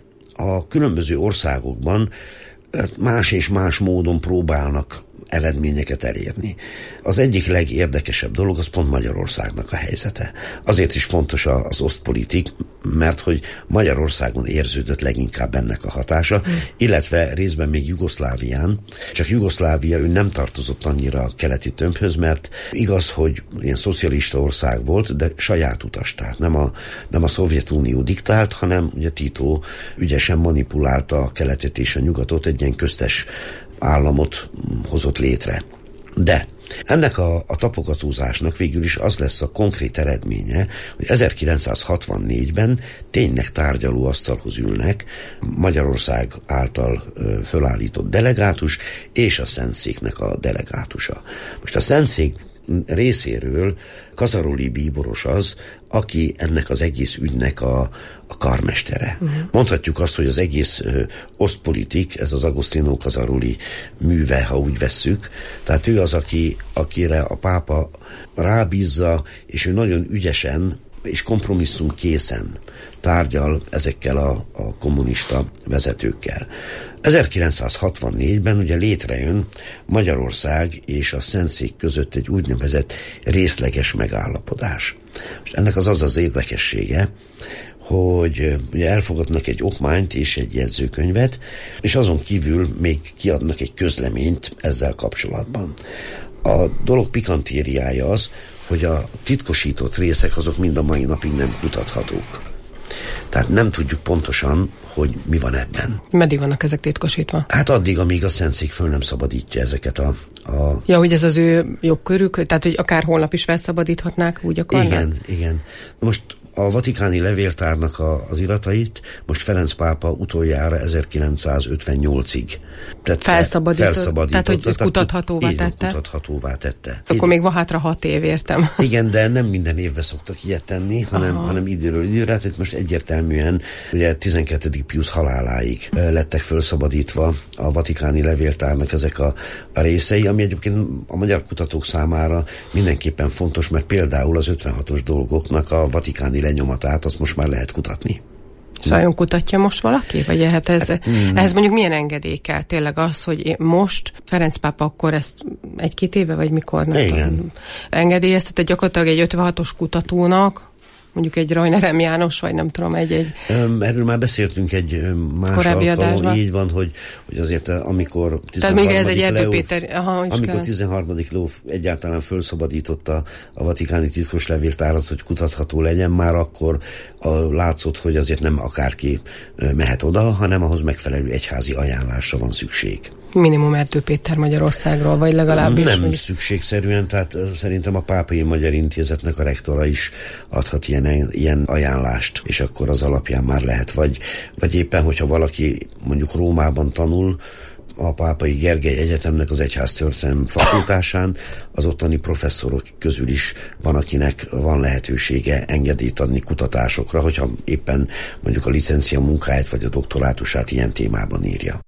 a különböző országokban ö, más és más módon próbálnak eredményeket elérni. Az egyik legérdekesebb dolog az pont Magyarországnak a helyzete. Azért is fontos az osztpolitik, mert hogy Magyarországon érződött leginkább ennek a hatása, mm. illetve részben még Jugoszlávián. Csak Jugoszlávia, ő nem tartozott annyira a keleti tömbhöz, mert igaz, hogy ilyen szocialista ország volt, de saját utas, tehát nem a, nem a Szovjetunió diktált, hanem ugye Tito ügyesen manipulálta a keletet és a nyugatot, egy ilyen köztes államot hozott létre. De ennek a, a tapogatózásnak végül is az lesz a konkrét eredménye, hogy ezerkilencszázhatvannégyben tényleg tárgyalóasztalhoz ülnek Magyarország által ö, fölállított delegátus és a Szentszéknek a delegátusa. Most a Szentszék részéről Kazaroli bíboros az, aki ennek az egész ügynek a, a karmestere. Uh-huh. Mondhatjuk azt, hogy az egész ö, osztpolitik, ez az Agostino Kazaroli műve, ha úgy vesszük. Tehát ő az, aki, akire a pápa rábízza, és ő nagyon ügyesen és kompromisszum készen tárgyal ezekkel a, a kommunista vezetőkkel. ezerkilencszázhatvannégyben ugye létrejön Magyarország és a Szentszék között egy úgynevezett részleges megállapodás. Most ennek az az az érdekessége, hogy ugye elfogadnak egy okmányt és egy jegyzőkönyvet, és azon kívül még kiadnak egy közleményt ezzel kapcsolatban. A dolog pikantériája az, hogy a titkosított részek azok mind a mai napig nem kutathatók. Tehát nem tudjuk pontosan, hogy mi van ebben. Meddig vannak ezek titkosítva? Hát addig, amíg a Szentszék föl nem szabadítja ezeket a, a... Ja, hogy ez az ő jogkörük, tehát hogy akár holnap is felszabadíthatnák, úgy akarnak? Igen, igen. Most a vatikáni levéltárnak a, az iratait most Ferenc pápa utoljára ezerkilencszázötvennyolcig tette, felszabadított, felszabadított. Tehát, hogy kutathatóvá tette. tette? kutathatóvá tette. Akkor Így, még van hátra hat év, értem. Igen, de nem minden évben szoktak ilyet tenni, hanem, hanem időről időre. Hát itt most egyértelműen ugye tizenkettedik Piusz haláláig lettek felszabadítva a vatikáni levéltárnak ezek a, a részei, ami egyébként a magyar kutatók számára mindenképpen fontos, mert például az ötvenhatos dolgoknak a vatikáni lenyomatát azt most már lehet kutatni. Vajon kutatja most valaki? Vagy hát ez, hát, mm. ehhez mondjuk milyen engedély kell? Tényleg az, hogy én most Ferenc pápa akkor ezt egy-két éve, vagy mikor? Igen. Engedélyeztette gyakorlatilag egy ötvenhatos kutatónak, mondjuk egy Rajnerem János, vagy nem tudom, egy-egy... Erről már beszéltünk egy más alkalom, így van, hogy, hogy azért amikor Tehát még ez egy Erdő Péter... Aha, amikor tizenharmadik Ló egyáltalán felszabadította a vatikáni titkos levéltárat, hogy kutatható legyen, már akkor a, látszott, hogy azért nem akárki mehet oda, hanem ahhoz megfelelő egyházi ajánlásra van szükség. Minimum Erdő Péter Magyarországról, vagy legalábbis... Nem vagy... szükségszerűen, tehát szerintem a Pápai Magyar Intézetnek a rektora is adhat ilyen, ilyen ajánlást, és akkor az alapján már lehet, vagy, vagy éppen, hogyha valaki mondjuk Rómában tanul, a Pápai Gergely Egyetemnek az egyháztörténelem fakultásán, az ottani professzorok közül is van, akinek van lehetősége engedélyt adni kutatásokra, hogyha éppen mondjuk a licencia munkáját vagy a doktorátusát ilyen témában írja.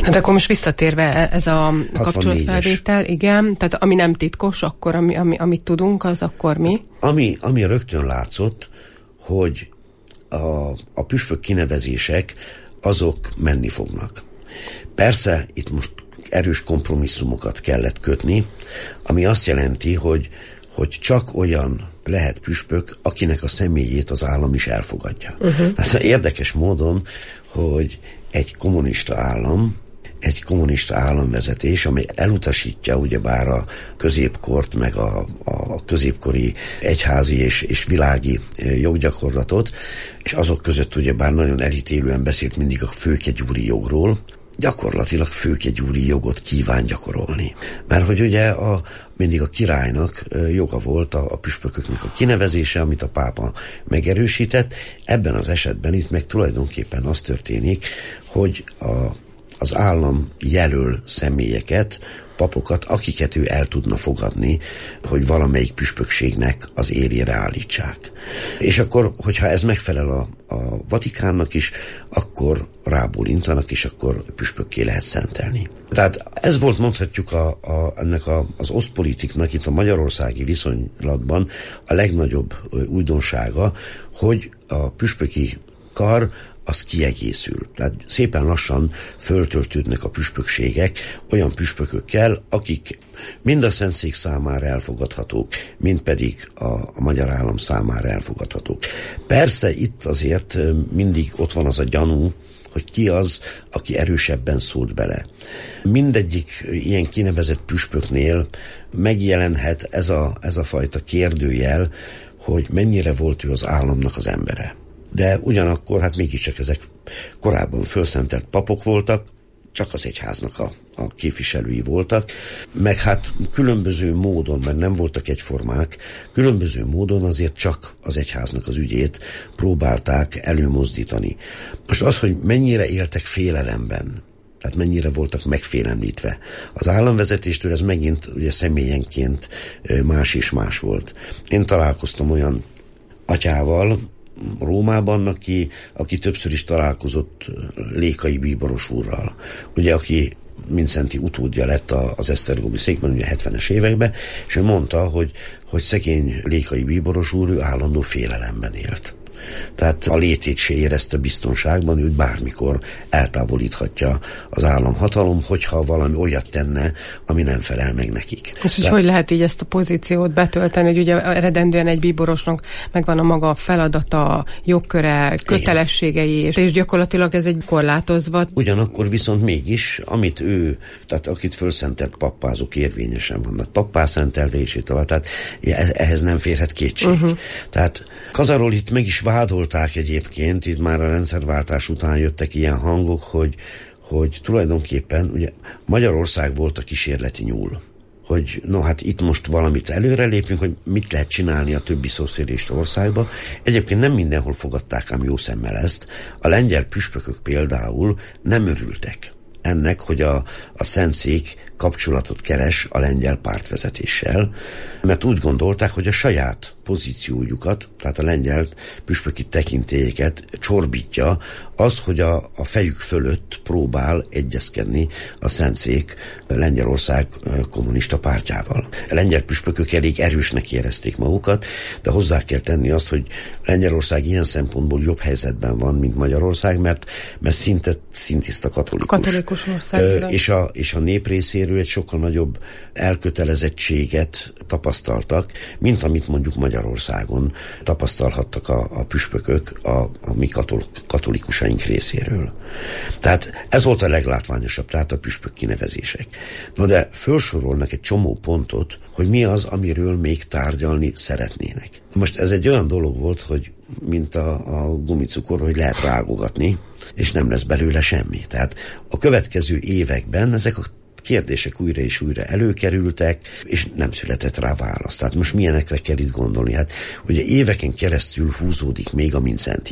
Hát akkor most visszatérve ez a kapcsolatfelvétel, igen, tehát ami nem titkos, akkor ami, ami, amit tudunk, az akkor mi? Ami, ami rögtön látszott, hogy a, a püspök kinevezések azok menni fognak. Persze itt most erős kompromisszumokat kellett kötni, ami azt jelenti, hogy, hogy csak olyan lehet püspök, akinek a személyét az állam is elfogadja. Uh-huh. Hát érdekes módon, hogy egy kommunista állam, egy kommunista államvezetés, amely elutasítja ugyebár a középkort, meg a, a középkori egyházi és, és világi joggyakorlatot, és azok között ugyebár nagyon elítélően beszélt mindig a főkegyúri jogról, gyakorlatilag főkegyúri jogot kíván gyakorolni. Mert hogy ugye a, mindig a királynak joga volt a, a püspököknek a kinevezése, amit a pápa megerősített. Ebben az esetben itt meg tulajdonképpen az történik, hogy a az állam jelöl személyeket, papokat, akiket ő el tudna fogadni, hogy valamelyik püspökségnek az élére állítsák. És akkor, hogyha ez megfelel a, a Vatikánnak is, akkor rábólintanak, és akkor püspökké lehet szentelni. Tehát ez volt, mondhatjuk a, a, ennek a, az osztpolitiknak itt a magyarországi viszonylatban a legnagyobb újdonsága, hogy a püspöki kar az kiegészül. Tehát szépen lassan föltöltődnek a püspökségek olyan püspökökkel, akik mind a Szentszék számára elfogadhatók, mind pedig a, a magyar állam számára elfogadhatók. Persze itt azért mindig ott van az a gyanú, hogy ki az, aki erősebben szólt bele. Mindegyik ilyen kinevezett püspöknél megjelenhet ez a, ez a fajta kérdőjel, hogy mennyire volt ő az államnak az embere. De ugyanakkor, hát mégiscsak ezek korábban fölszentelt papok voltak, csak az egyháznak a, a képviselői voltak, meg hát különböző módon, mert nem voltak egyformák, különböző módon azért csak az egyháznak az ügyét próbálták előmozdítani. Most az, hogy mennyire éltek félelemben, tehát mennyire voltak megfélemlítve. Az államvezetéstől ez megint ugye személyenként más és más volt. Én találkoztam olyan atyával Rómában, aki, aki többször is találkozott Lékai bíboros úrral. Ugye, aki Mindszenty utódja lett az esztergomi székben, ugye hetvenes években, és ő mondta, hogy, hogy szegény Lékai bíboros úr, ő állandó félelemben élt. Tehát a létét se érezte biztonságban, őt bármikor eltávolíthatja az államhatalom, hogyha valami olyat tenne, ami nem felel meg nekik. És De... hogy lehet így ezt a pozíciót betölteni, hogy ugye eredendően egy bíborosnak megvan a maga feladata, jogköre, kötelességei, és, és gyakorlatilag ez egy korlátozva. Ugyanakkor viszont mégis, amit ő, tehát akit fölszentelt pappázók érvényesen vannak, pappá szentelve és így tovább, tehát ehhez nem férhet kétség. Uh-huh. Tehát Kazaról itt meg is vádolták egyébként, itt már a rendszerváltás után jöttek ilyen hangok, hogy, hogy tulajdonképpen ugye Magyarország volt a kísérleti nyúl. Hogy no hát itt most valamit előrelépünk, hogy mit lehet csinálni a többi szocialista országban. Egyébként nem mindenhol fogadták ám jó szemmel ezt. A lengyel püspökök például nem örültek ennek, hogy a, a Szentszék kapcsolatot keres a lengyel pártvezetéssel, mert úgy gondolták, hogy a saját pozíciójukat, tehát a lengyel püspöki tekintélyeket csorbítja az, hogy a, a fejük fölött próbál egyezkedni a Szentszék Lengyelország kommunista pártjával. A lengyel püspökök elég erősnek érezték magukat, de hozzá kell tenni azt, hogy Lengyelország ilyen szempontból jobb helyzetben van, mint Magyarország, mert, mert szinte szintiszta katolikus. Katolikus ország. És a, és a nép részéről egy sokkal nagyobb elkötelezettséget tapasztaltak, mint amit mondjuk Magyarországon tapasztalhattak a, a püspökök a, a mi katol, katolikusaink részéről. Tehát ez volt a leglátványosabb, tehát a püspök kinevezések. Na de felsorolnak egy csomó pontot, hogy mi az, amiről még tárgyalni szeretnének. Most ez egy olyan dolog volt, hogy mint a, a gumicukor, hogy lehet rágogatni, és nem lesz belőle semmi. Tehát a következő években ezek a kérdések újra és újra előkerültek, és nem született rá válasz. Tehát most milyenekre kell itt gondolni? Hát ugye éveken keresztül húzódik még a Mindszenty ügy.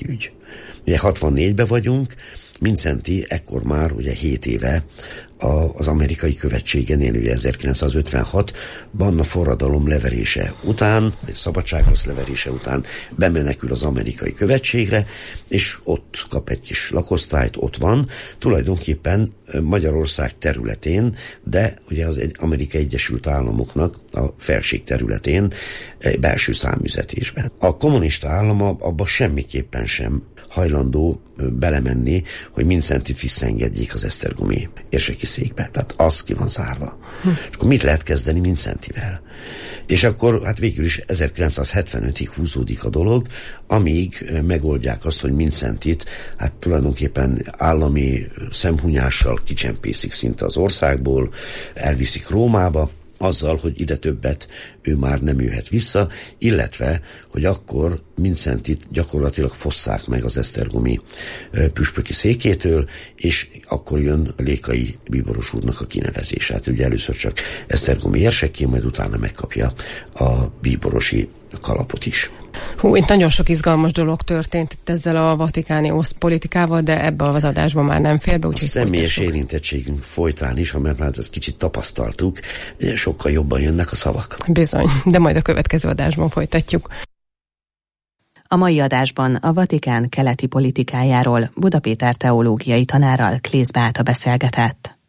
Ugye hatvannégyben vagyunk, Mindszenty ekkor már ugye hét éve a, az amerikai követségen él, ugye ezerkilencszázötvenhatban a forradalom leverése után, vagy szabadságharc leverése után bemenekül az amerikai követségre, és ott kap egy kis lakosztályt, ott van, tulajdonképpen Magyarország területén, de ugye az Amerikai Egyesült Államoknak a felség területén belső számüzetésben. A kommunista állam abba semmiképpen sem hajlandó belemenni, hogy Mindszentyt visszaengedjék az esztergomi érseki székbe. Tehát az ki van zárva. Hm. És akkor mit lehet kezdeni Mindszentyvel? És akkor hát végül is ezerkilencszázhetvenötig húzódik a dolog, amíg megoldják azt, hogy Mindszentyt hát tulajdonképpen állami szemhunyással kicsempészik szinte az országból, elviszik Rómába, azzal, hogy ide többet ő már nem jöhet vissza, illetve, hogy akkor Mindszentyt gyakorlatilag fosszák meg az esztergomi püspöki székétől, és akkor jön Lékai bíboros úrnak a kinevezése. Hát ugye először csak esztergomi érsekké, majd utána megkapja a bíborosi kalapot is. Hú, itt nagyon sok izgalmas dolog történt itt ezzel a vatikáni osztpolitikával, de ebbe az adásban már nem fér be. A személyes érintettségünk folytán is, ha mert már ezt kicsit tapasztaltuk, sokkal jobban jönnek a szavak. Bizony, de majd a következő adásban folytatjuk. A mai adásban a Vatikán keleti politikájáról Buda Péter teológiai tanárral Klész Beáta beszélgetett.